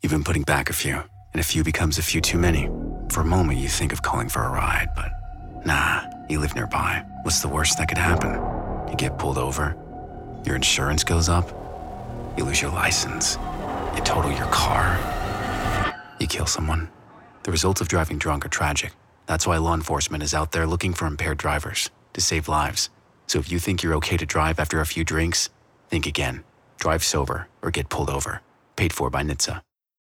You've been putting back a few, and a few becomes a few too many. For a moment, you think of calling for a ride, but nah, you live nearby. What's the worst that could happen? You get pulled over, your insurance goes up, you lose your license, you total your car, you kill someone. The results of driving drunk are tragic. That's why law enforcement is out there looking for impaired drivers to save lives. So if you think you're okay to drive after a few drinks, think again. Drive sober or get pulled over. Paid for by NHTSA.